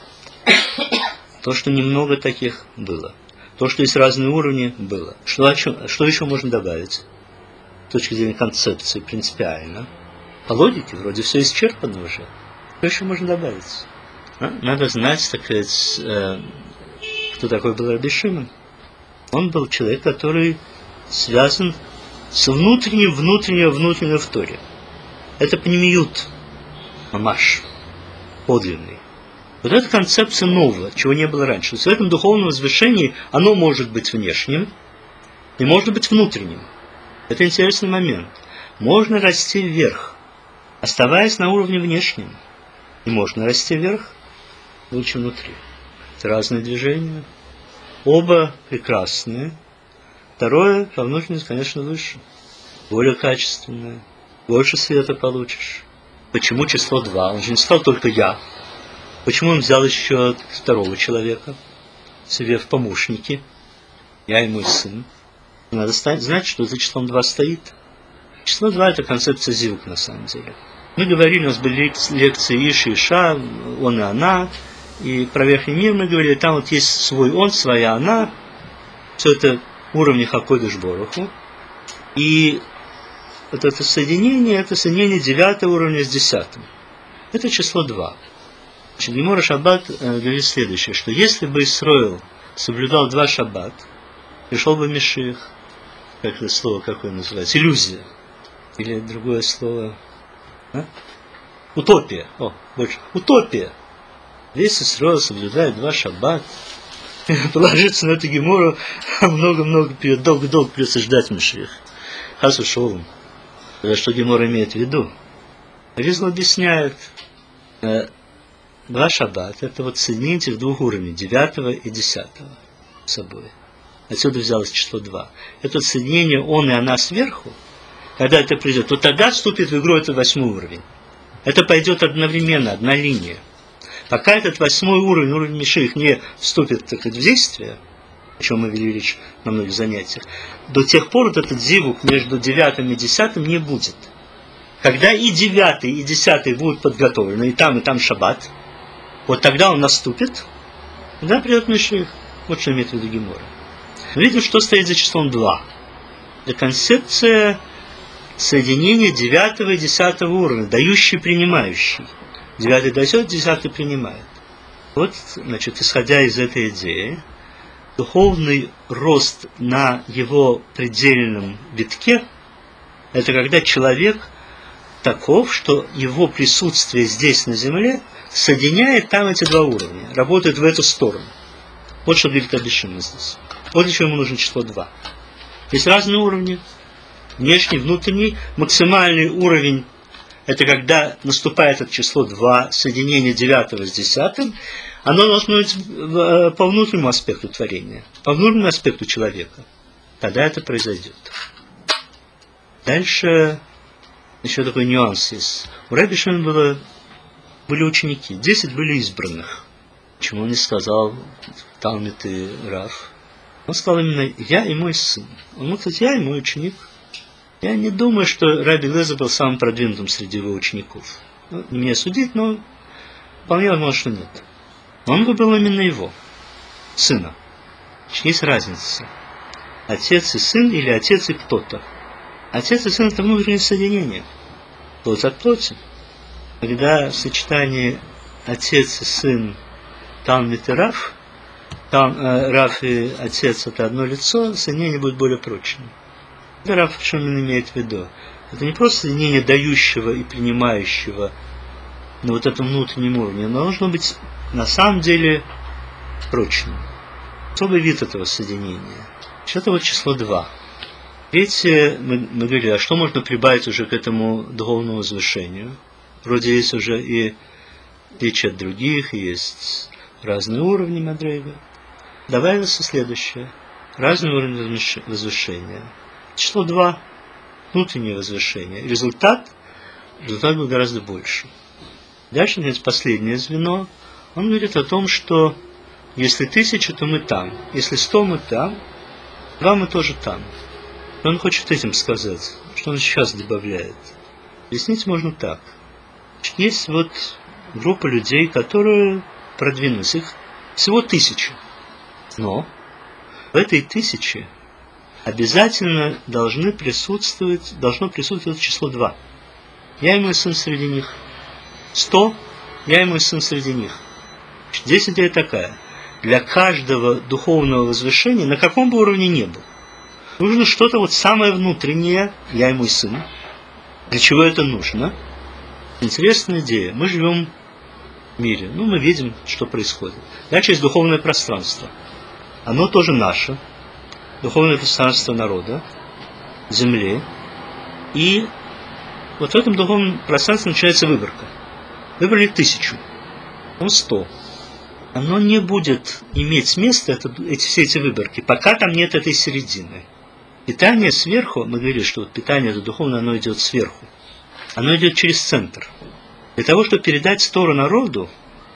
То, что немного таких было. То, что есть разные уровни, было. Что еще можно добавить? С точки зрения концепции, принципиально. По логике, вроде все исчерпано уже. Что еще можно добавить? Надо знать, так сказать, кто такой был Раби Шимон. Он был человек, который связан с внутренним в Торе. Это пнемиют, мамаш, подлинный. Вот эта концепция новая, чего не было раньше. В этом духовном возвышении оно может быть внешним и может быть внутренним. Это интересный момент. Можно расти вверх, оставаясь на уровне внешнем. И можно расти вверх, лучше внутри. Это разные движения. Оба прекрасные. Второе, по внутренности, конечно, выше. Более качественное. Больше света получишь. Почему число 2? Он же не сказал только я. Почему он взял еще второго человека себе в помощники? Я и мой сын. Надо знать, что за числом 2 стоит. Число 2 – это концепция зивук, на самом деле. Мы говорили, у нас были лекции Иш и Иша, он и она. И про верхний мир мы говорили, там вот есть свой он, своя она. Все это уровни Хакодыш Боруху. И вот это соединение 9 уровня с 10. Это число 2. Гемора Шаббат говорит следующее, что если бы Исроил соблюдал 2 Шаббат, пришел бы Мешиах. Как это слово какое называется? Иллюзия. Или другое слово. Утопия. Больше. Утопия. Весь Исроил соблюдает 2 Шаббат. Положиться на эту Гемору много-много пьет, долго-долго придется ждать Мешиах. Хас ушел. Что Гемора имеет в виду? Ризл объясняет. 2 Шаббат – это вот соединение этих 2 уровней, 9 и 10 с собой. Отсюда взялось число 2. Это вот соединение он и она сверху, когда это придет, то тогда вступит в игру этот 8-й уровень. Это пойдет одновременно, одна линия. Пока этот 8-й уровень, уровень Машиах, не вступит в действие, о чем мы вели речь на многих занятиях, до тех пор вот этот зивук между 9 и 10 не будет. Когда и 9, и 10 будут подготовлены, и там шаббат, вот тогда он наступит, тогда придет Машиах. Вот что имеет в виду Гемора. Мы видим, что стоит за числом 2. Это концепция соединения 9 и 10 уровня, дающий, принимающий. 9 дает, 10 принимает. Вот, значит, исходя из этой идеи, духовный рост на его предельном витке – это когда человек таков, что его присутствие здесь на земле соединяет там эти два уровня, работает в эту сторону. Вот что говорит Рабишимон здесь. Вот для чего ему нужно число 2. Есть разные уровни. Внешний, внутренний. Максимальный уровень – это когда наступает это число 2, соединение 9 с 10. Оно должно быть по внутреннему аспекту творения, по внутреннему аспекту человека. Тогда это произойдет. Дальше еще такой нюанс есть. У Раби Шимона были ученики, 10 были избранных. Почему он не сказал Талмид и Рав? Он сказал именно «я и мой сын». Он мог сказать «я и мой ученик». Я не думаю, что Раби Лезер был самым продвинутым среди его учеников. Ну, не мне судить, но вполне возможно, что нет. Но он выбрал именно его, сына. Есть разница. Отец и сын или отец и кто-то. Отец и сын – это внутреннее соединение. Плоть от плоти. Когда в сочетании отец и сын Талмид и Рав, Рав и отец – это одно лицо, соединение будет более прочным. Это Рав Шимон имеет в виду. Это не просто соединение дающего и принимающего на вот этом внутреннем уровне, но должно быть на самом деле прочным. Особый вид этого соединения. Это вот число 2. Видите, мы говорили, а что можно прибавить уже к этому духовному возвышению? Вроде есть уже и речь от других, есть разные уровни Мадрега. Добавился следующее. Разный уровень возвышения. Число 2. Внутреннее возвышение. Результат был гораздо больше. Дальше, наконец, последнее звено. Он говорит о том, что если 1000, то мы там. Если 100, мы там. 2 мы тоже там. И он хочет этим сказать, что он сейчас добавляет. Объяснить можно так. Есть вот группа людей, которые продвинулись. Их всего 1000. Но в этой 1000 обязательно должно присутствовать число 2. Я и мой сын среди них. 100. Я и мой сын среди них. Здесь идея такая. Для каждого духовного возвышения, на каком бы уровне ни был, нужно что-то вот самое внутреннее, я и мой сын. Для чего это нужно? Интересная идея. Мы живем в мире. Мы видим, что происходит. Дальше есть духовное пространство. Оно тоже наше. Духовное пространство народа, земли. И вот в этом духовном пространстве начинается выборка. Выбрали 1000. 100. Оно не будет иметь места, все эти выборки, пока там нет этой середины. Питание сверху, мы говорили, что питание это духовное, оно идет сверху. Оно идет через центр. Для того, чтобы передать Тору народу,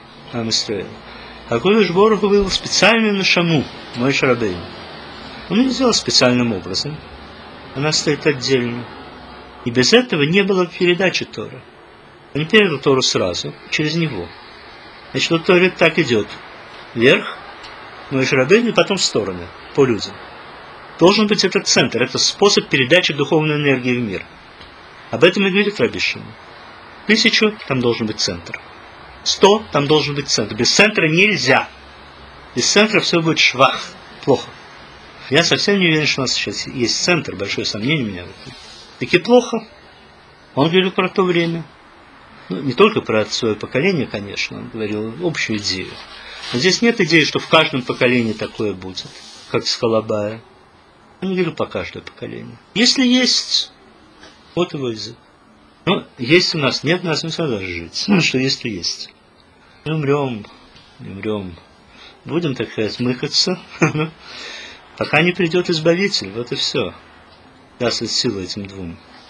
Акодыш Борух Ху вывел специальную нашаму, Моше Рабейну. Он ее сделал специальным образом. Она стоит отдельно. И без этого не было передачи Торы. Он не передал Тору сразу, через него. Значит, вот Тора так идет. Вверх, Моше Рабейну, и потом в стороны, по людям. Должен быть этот центр, это способ передачи духовной энергии в мир. Об этом и говорит Раби Шимон. 1000, там должен быть центр. 100, там должен быть центр. Без центра нельзя. Без центра все будет швах, плохо. Я совсем не уверен, что у нас сейчас есть центр, большое сомнение у меня в этом. Таки плохо. Он говорил про то время. Не только про свое поколение, конечно, он говорил общую идею. Но здесь нет идеи, что в каждом поколении такое будет, как с Халабая. Он говорил по каждое поколение. Если есть, вот его язык. Есть у нас, нет, нас не надо жить. Что есть, то есть. Мы умрем. Будем, так сказать, мыкаться, пока не придет Избавитель, вот и все. Даст силу этим двум.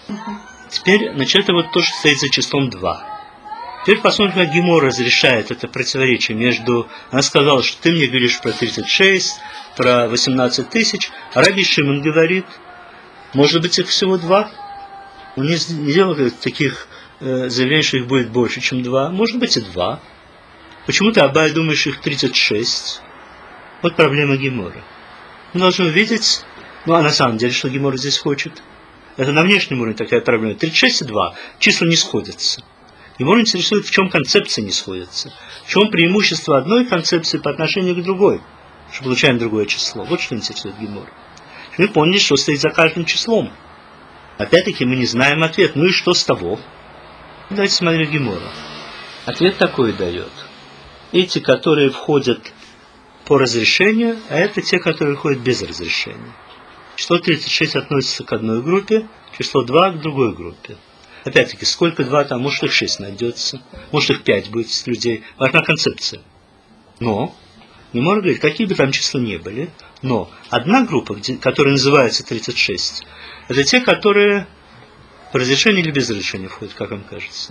Теперь, значит, это вот то, что стоит за числом 2. Теперь посмотрим, как Гемора разрешает это противоречие между... Она сказала, что ты мне говоришь про 36, про 18 тысяч, а Раби Шимон говорит, может быть, их всего 2? Он не делал таких заявлений, что их будет больше, чем 2. Может быть, и 2. Почему ты, Абай, думаешь, их 36? Вот проблема Гемора. Мы должны увидеть, а на самом деле, что Гемора здесь хочет. Это на внешнем уровне такая проблема. 36 и 2. Числа не сходятся. Гемора интересует, в чем концепции не сходятся. В чем преимущество одной концепции по отношению к другой. Что получаем другое число. Вот что интересует Гемора. Мы поняли, что стоит за каждым числом. Опять-таки мы не знаем ответ. Ну и что с того? Давайте смотреть Гемора. Ответ такой дает. Эти, которые входят по разрешению, а это те, которые входят без разрешения. Число 36 относится к одной группе, число 2 к другой группе. Опять-таки, сколько 2 там? Может, их 6 найдется, может, их 5 будет из людей. Важна концепция. Но, Гемора говорит, какие бы там числа ни были, но одна группа, которая называется 36, это те, которые по разрешению или без разрешения входят, как вам кажется?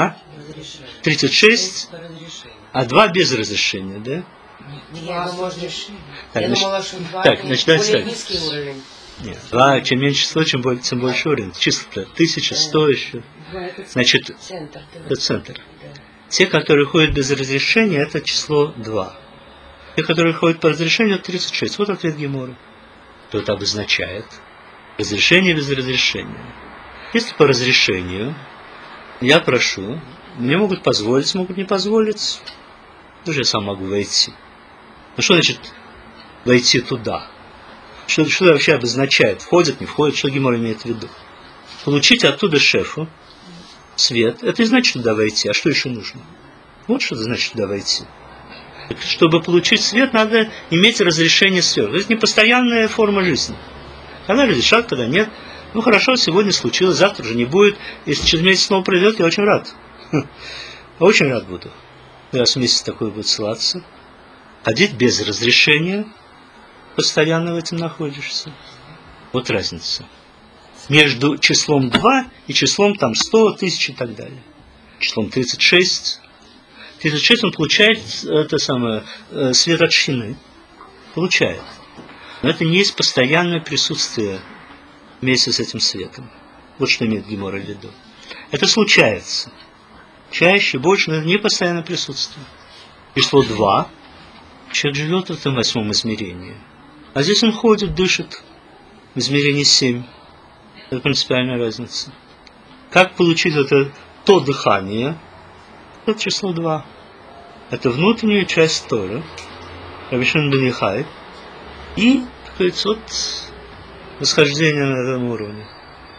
36, а 2 без разрешения, да? Я думала, что 2 более низкий уровень. Нет, 2, чем меньше число, тем больше уровень. Числа-то 1100 еще. Значит, это центр. Те, которые ходят без разрешения, это число 2. Те, которые ходят по разрешению, это 36. Вот ответ Гемора. Что это обозначает? Разрешение без разрешения. Если по разрешению я прошу, мне могут позволить, могут не позволить. Тоже я сам могу войти. Ну что значит войти туда? Что это вообще обозначает? Входит, не входит, что Гемора имеет в виду? Получить оттуда шефу свет, это и значит туда войти. А что еще нужно? Вот что это значит туда войти. Чтобы получить свет, надо иметь разрешение сверху. Это не постоянная форма жизни. Когда разрешат, когда нет. Ну хорошо, сегодня случилось, завтра уже не будет. Если через месяц снова пройдет, я очень рад. Очень рад буду. Раз в месяц такое будет ссылаться. Ходить без разрешения, постоянно в этом находишься. Вот разница. Между числом 2 и числом там 100, 1000 и так далее. Числом 36. 36 он получает это самое, свет от шхины. Получает. Но это не есть постоянное присутствие вместе с этим светом. Вот что имеет Гемора в виду. Это случается. Чаще, больше, но это не постоянное присутствие. Число 2. Человек живет в этом 8 измерении. А здесь он ходит, дышит в измерении 7. Это принципиальная разница. Как получить то дыхание? Это число 2. Это внутренняя часть Торы. Раби Шимон бен Йохай. И, так сказать, вот восхождение на этом уровне.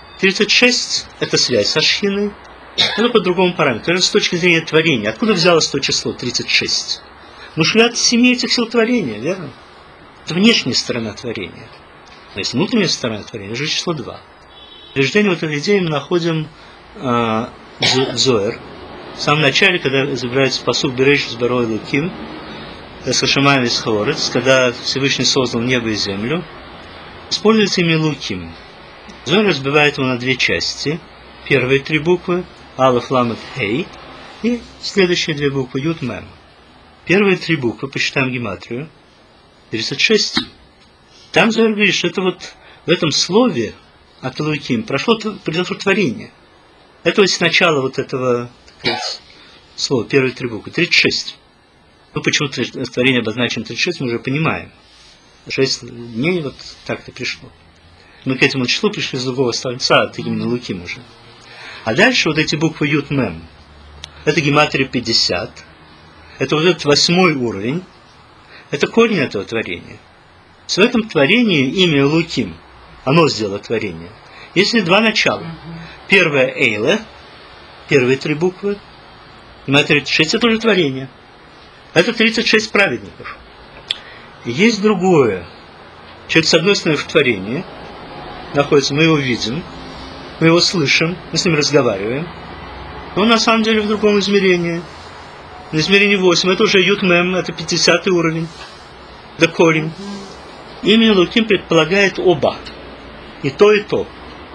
36 – это связь со шхиной. Это по другому параметру. Это с точки зрения творения. Откуда взялось то число 36? Ну, что от 7 этих сил творения, верно? Это внешняя сторона творения. То есть внутренняя сторона творения – это же число 2. Рождение вот этой идеи мы находим в Зоэр. В самом начале, когда изображается пасук Берешит Барой Луким, Сашамаем из Хаорец, когда Всевышний создал небо и землю, используется имя Луким. Зоэр разбивает его на 2 части. Первые 3 буквы Алеф, Ламет, Хей, и следующие 2 буквы Ют, Мем. Первые 3 буквы, посчитаем гематрию, 36. Там Зоэр говорит, что это вот в этом слове от Луким произошло творение. Это вот начало вот этого слова, первые 3 буквы, 36. Ну, почему творение обозначено 36, мы уже понимаем. 6 дней вот так-то пришло. Мы к этому числу пришли с другого столбца, от именно Луким уже. А дальше вот эти буквы Ют, Мем. Это гематрия 50. Это вот этот 8 уровень. Это корень этого творения. В этом творении имя Луким, оно сделало творение. Есть 2 начала. Первое Эйле, первые 3 буквы. Гематрия 36 это уже творение. Это 36 праведников. И есть другое. Человек с одной стороны в творении находится, мы его видим, мы его слышим, мы с ним разговариваем. Но он на самом деле в другом измерении. На измерении 8. Это уже Ют Мем, это 50 уровень. Это корень. Имя Луким предполагает оба. И то, и то.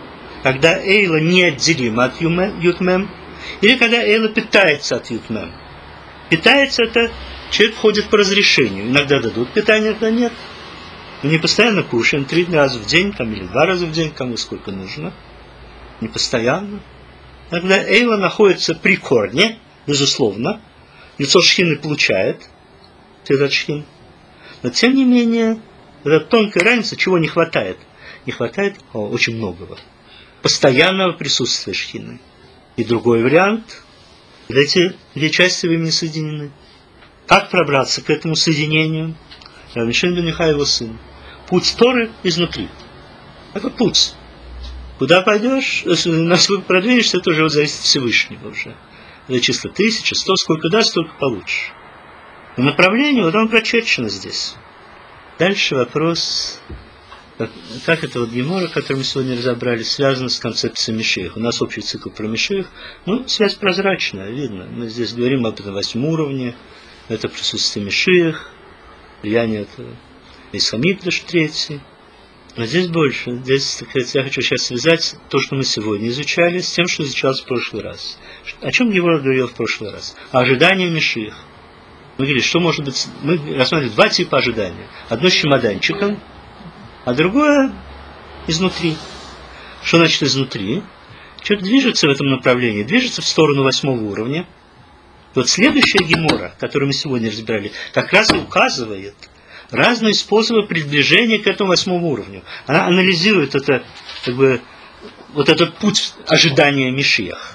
когда Эйла неотделима от Ютмем, или когда Эйла питается от Ютмем. Питается — это человек ходит по разрешению. Иногда дадут питание, иногда нет. Мы не постоянно кушаем 3 раза в день, там, или 2 раза в день, кому сколько нужно. Не постоянно. Когда Эйла находится при корне, безусловно, лицо шхины получает этот шхин. Но тем не менее, эта тонкая разница, чего не хватает? Не хватает очень многого. Постоянного присутствия шхины. И другой вариант, когда эти две части времени соединены. Как пробраться к этому соединению? Рав Мишель бен Михай, его сын. Путь Торы изнутри. Это путь. Куда пойдешь, насколько продвинешься, это уже зависит от Всевышнего уже. Это чисто 1000, 100, сколько даст, столько получишь. Но направление, вот оно прочерчено здесь. Дальше вопрос, как это вот гемора, который мы сегодня разобрали, связано с концепцией Мишиах. У нас общий цикл про Мишиах. Ну, связь прозрачная, видно. Мы здесь говорим об этом 8 уровне. Это присутствие Мишиах, влияние этого Исхамикдаш 3. Но здесь больше. Здесь, так сказать, я хочу сейчас связать то, что мы сегодня изучали, с тем, что изучалось в прошлый раз. О чем Гемора говорил в прошлый раз? О ожидании Мишиах. Мы говорили, что может быть... Мы рассматривали 2 типа ожидания. Одно с чемоданчиком, а другое изнутри. Что значит изнутри? Человек движется в этом направлении, движется в сторону 8 уровня. Вот следующая гемора, которую мы сегодня разбирали, как раз и указывает разные способы приближения к этому 8 уровню. Она анализирует это, как бы, вот этот путь ожидания Мишиах.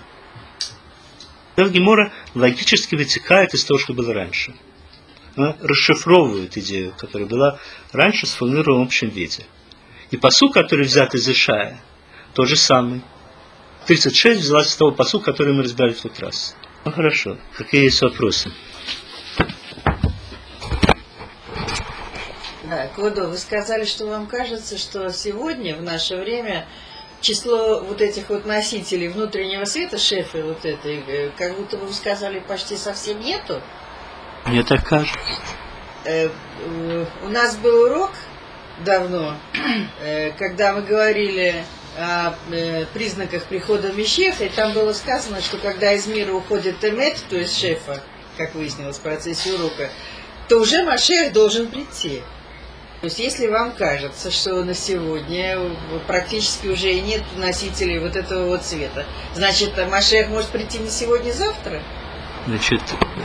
Эта гемора логически вытекает из того, что было раньше. Она расшифровывает идею, которая была раньше сформулирована в общем виде. И пасук, который взят из Ишая, тот же самый. 36 взялась из того пасука, который мы разбирали в тот раз. Ну хорошо, какие есть вопросы? Да, Кводо, вы сказали, что вам кажется, что сегодня, в наше время, число вот этих вот носителей внутреннего света, шефы вот этой, как будто бы вы сказали, почти совсем нету. Мне так кажется. У нас был урок давно, когда мы говорили о признаках прихода Мишиаха, и там было сказано, что когда из мира уходит Эмет, то есть шефа, как выяснилось в процессе урока, то уже Машиах должен прийти. То есть, если вам кажется, что на сегодня практически уже и нет носителей вот этого вот цвета, значит, Машиах может прийти не сегодня-завтра? Значит,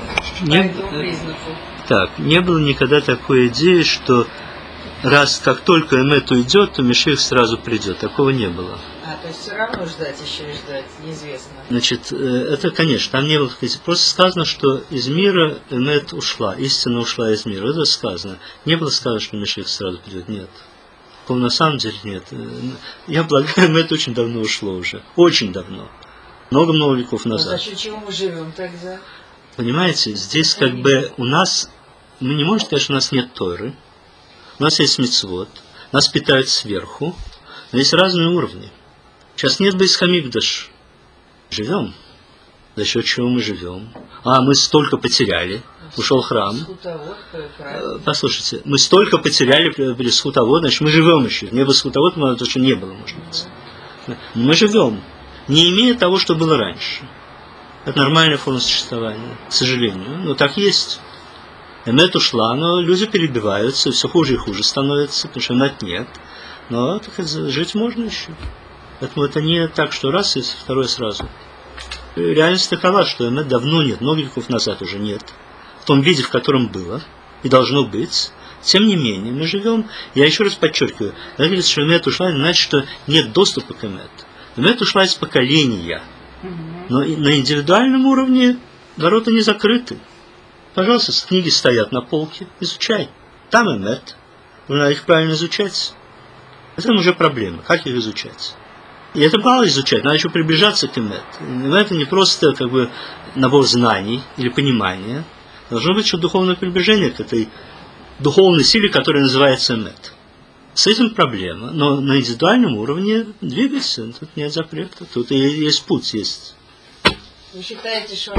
не было никогда такой идеи, что раз как только Эмет уйдет, то Мишиах сразу придет. Такого не было. То есть все равно ждать еще и ждать, неизвестно. Значит, это, конечно, там не было, просто сказано, что из мира Эмет ушла, истина ушла из мира. Это сказано. Не было сказано, что Мишиах сразу придет. Нет. На самом деле нет. Я полагаю, Эмет очень давно ушло уже. Очень давно. Много-много веков назад. За счет чего мы живем тогда? Понимаете, здесь как бы у нас, мы не можем сказать, что у нас нет Торы. У нас есть мицвот. Нас питают сверху. Но есть разные уровни. Сейчас нет Бейс Хамикдаш. Живем. За счет чего мы живем? Мы столько потеряли. Ушел храм. Послушайте, мы столько потеряли при Схутовод, значит, мы живем еще. Не было Схутовод, то, что не было, может быть. Мы живем, не имея того, что было раньше. Это нормальная форма существования, к сожалению. Но так есть. Эмет ушла, но люди перебиваются, все хуже и хуже становится, потому что Эмет нет. Но так, жить можно еще. Поэтому это не так, что раз и второе сразу. Реальность такова, что Эмет давно нет, много веков назад уже нет. В том виде, в котором было и должно быть. Тем не менее, мы живем, я еще раз подчеркиваю, когда говорится, что Эмет ушла, это значит, что нет доступа к Эмет. Эмет ушла из поколения. Но на индивидуальном уровне ворота не закрыты. Пожалуйста, книги стоят на полке, изучай. Там Эмет. Нужно их правильно изучать. Это уже проблема. Как их изучать? И это мало изучать, надо еще приближаться к Эмет. Это не просто как бы набор знаний или понимания. Должно быть еще духовное приближение к этой духовной силе, которая называется Эмет. С этим проблема. Но на индивидуальном уровне двигайся. Тут нет запрета. Тут и есть путь, есть. Вы считаете, что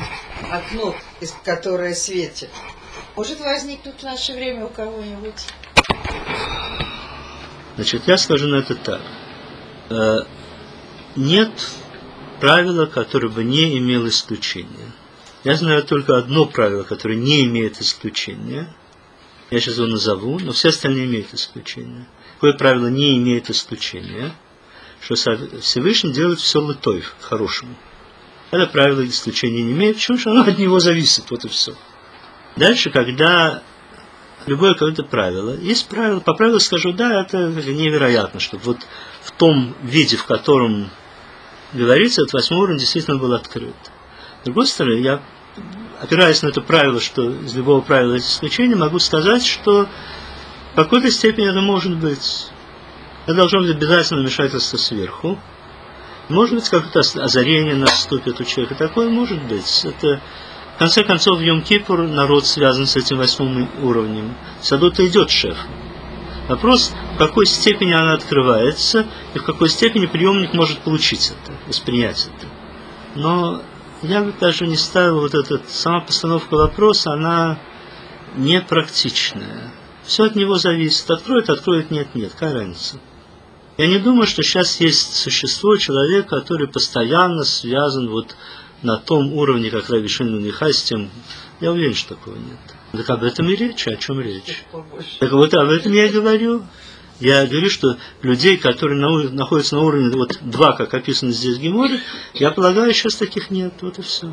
окно, которое светит, может возникнуть в наше время у кого-нибудь? Значит, я скажу на это так. нет правила, которое бы не имело исключения. Я знаю только одно правило, которое не имеет исключения. Я сейчас его назову, но все остальные имеют исключения. Какое правило не имеет исключения? Что Всевышний делает все лытой, хорошему. Это правило исключения не имеет, почему что оно от него зависит, вот и все. Дальше, когда любое какое-то правило, есть правило, по правилу скажу, да, это невероятно, чтобы вот в том виде, в котором говорится, этот 8 уровень действительно был открыт. С другой стороны, я, опираясь на это правило, что из любого правила есть исключение, могу сказать, что в какой-то степени это может быть. Это должно быть обязательно вмешательство сверху. Может быть, какое-то озарение наступит у человека. Такое может быть. Это, в конце концов, в Йом-Кипур народ связан с этим 8 уровнем. В саду-то идет шеф. Вопрос, в какой степени она открывается, и в какой степени приемник может получить это, воспринять это. Но я бы даже не ставил вот эту, сама постановка вопроса, она непрактичная. Все от него зависит. Откроет, нет, какая разница. Я не думаю, что сейчас есть существо, человек, который постоянно связан вот на том уровне, как Раби Шимон бен Йохай, с тем. Я уверен, что такого нет. Так об этом и речь, о чем речь? Так вот об этом я и говорю. Я говорю, что людей, которые находятся на уровне вот 2, как описано здесь в Геморе, я полагаю, сейчас таких нет. Вот и все.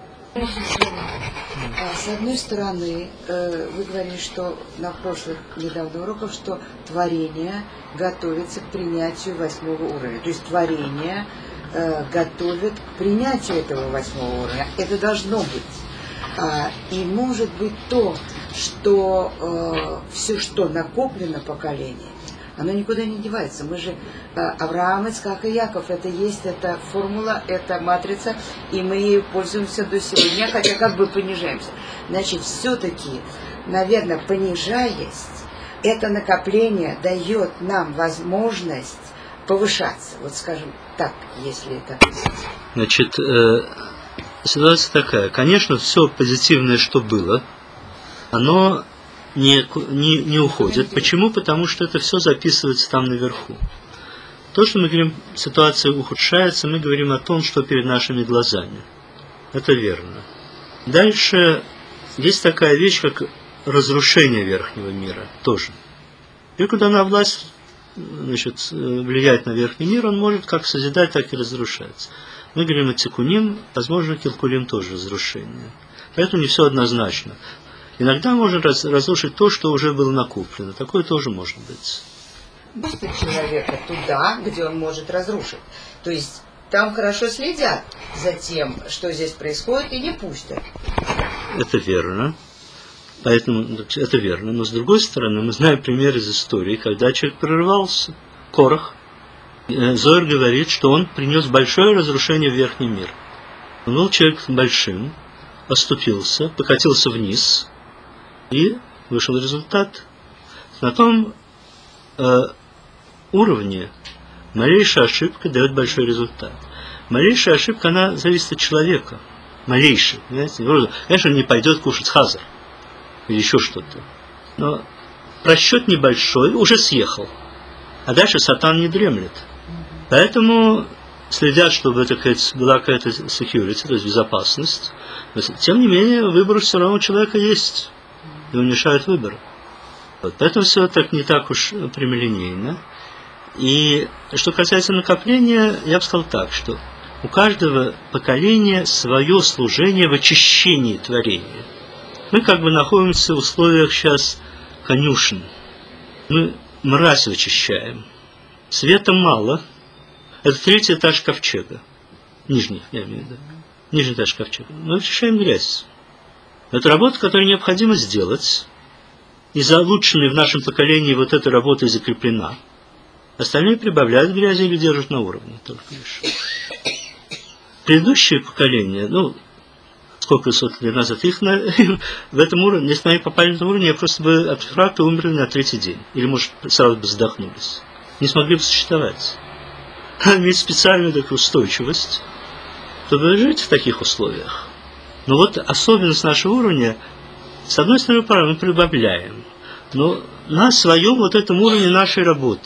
С одной стороны, вы говорили, что на прошлых недавно уроках, что творение готовится к принятию 8 уровня. То есть творение готовит к принятию этого 8 уровня. Это должно быть. И может быть то, что все, что накоплено поколение, оно никуда не девается. Мы же Авраам, Ицхак и Яков, это есть, это формула, это матрица, и мы ею пользуемся до сегодня, хотя как бы понижаемся. Значит, все-таки, наверное, понижаясь, это накопление дает нам возможность повышаться. Вот скажем так, если это... Значит, ситуация такая. Конечно, все позитивное, что было, оно не уходит. Почему? Потому что это все записывается там наверху. То, что мы говорим, ситуация ухудшается, мы говорим о том, что перед нашими глазами. Это верно. Дальше есть такая вещь, как разрушение верхнего мира. Тоже. И когда на власть влияет на верхний мир, он может как созидать, так и разрушать. Мы говорим о тикуним, возможно, килкулим тоже разрушение. Поэтому не все однозначно. Иногда можно разрушить то, что уже было накоплено. Такое тоже может быть. Пустят человека туда, где он может разрушить. То есть там хорошо следят за тем, что здесь происходит, и не пустят. Это верно. Поэтому это верно. Но с другой стороны, мы знаем пример из истории, когда человек прорывался, Корах. Зоар говорит, что он принес большое разрушение в верхний мир. Он был человек большим, оступился, покатился вниз, и вышел результат. На том уровне малейшая ошибка дает большой результат. Малейшая ошибка, она зависит от человека. Малейшая. Понимаете? Конечно, он не пойдет кушать хазар или еще что-то. Но просчет небольшой, уже съехал. А дальше сатан не дремлет. Поэтому следят, чтобы это была какая-то security, то есть безопасность. Но, тем не менее, выбор все равно у человека есть. И он мешает выбору. Вот. Поэтому все так не так уж прямолинейно. И что касается накопления, я бы сказал так, что у каждого поколения свое служение в очищении творения. Мы как бы находимся в условиях сейчас конюшен. Мы мразь вычищаем. Света мало. Это 3-й этаж ковчега. Нижний, я имею в виду. Нижний этаж ковчега. Мы вычищаем грязь. Это работа, которую необходимо сделать. И за лучшими в нашем поколении вот эта работа и закреплена. Остальные прибавляют грязи или держат на уровне. Только лишь. Предыдущее поколение, сколько сот лет назад, их в этом уровне, если бы они попали на этот уровень, я просто бы от инфаркта умерли на 3-й день. Или, может, сразу бы задохнулись. Не смогли бы существовать. Иметь специальную такую устойчивость, чтобы жить в таких условиях. Но вот особенность нашего уровня, с одной стороны, мы прибавляем, но на своем вот этом уровне нашей работы.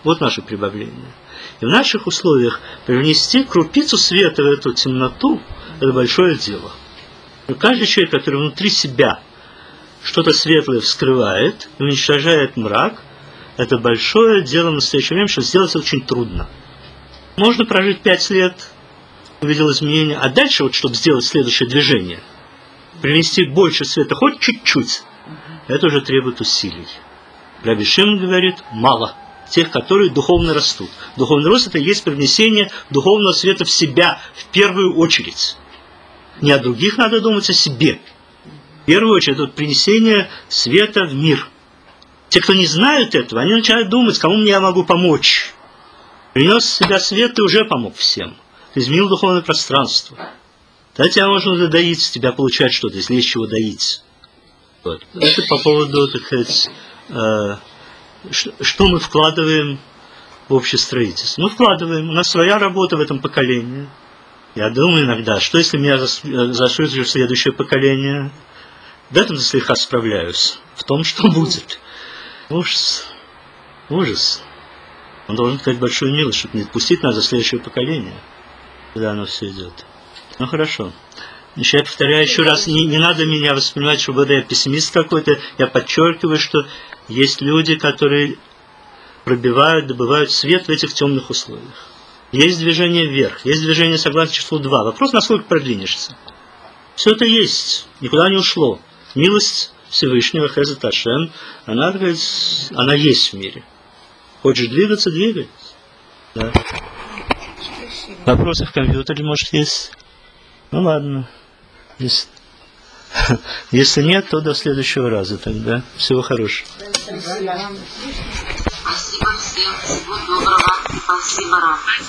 Вот наше прибавление. И в наших условиях привнести крупицу света в эту темноту – это большое дело. И каждый человек, который внутри себя что-то светлое вскрывает, уничтожает мрак, это большое дело в настоящее время, что сделать очень трудно. Можно прожить 5 лет, увидел изменения, а дальше, вот, чтобы сделать следующее движение, принести больше света, хоть чуть-чуть, это уже требует усилий. Раби Шимон говорит, мало тех, которые духовно растут. Духовный рост – это и есть привнесение духовного света в себя в первую очередь. Не о других надо думать, о себе. В первую очередь, это принесение света в мир. Те, кто не знают этого, они начинают думать, кому я могу помочь. Принес в себя свет, ты уже помог всем. Ты изменил духовное пространство. Тогда тебя можно доить, с тебя получать что-то, если есть чего доить. Вот. Это по поводу, так сказать, что мы вкладываем в общее строительство. Мы вкладываем, у нас своя работа в этом поколении. Я думаю иногда, что если меня зашлют в следующее поколение, в этом слегка справляюсь. В том, что будет. Ужас. Ужас. Он должен сказать большую милость, чтобы не отпустить нас за следующее поколение, куда оно все идет. Ну хорошо. Значит, я повторяю еще раз, не надо меня воспринимать, что я пессимист какой-то. Я подчеркиваю, что есть люди, которые пробивают, добывают свет в этих темных условиях. Есть движение вверх, есть движение согласно числу 2. Вопрос, насколько продвинешься. Все это есть, никуда не ушло. Милость Всевышнего, Хесед Ашем, она есть в мире. Хочешь двигаться, двигай. Да. Вопросы в компьютере, может, есть? Ну ладно. Если нет, то до следующего раза тогда. Всего хорошего. Спасибо всем. Всего доброго. Спасибо, Раф.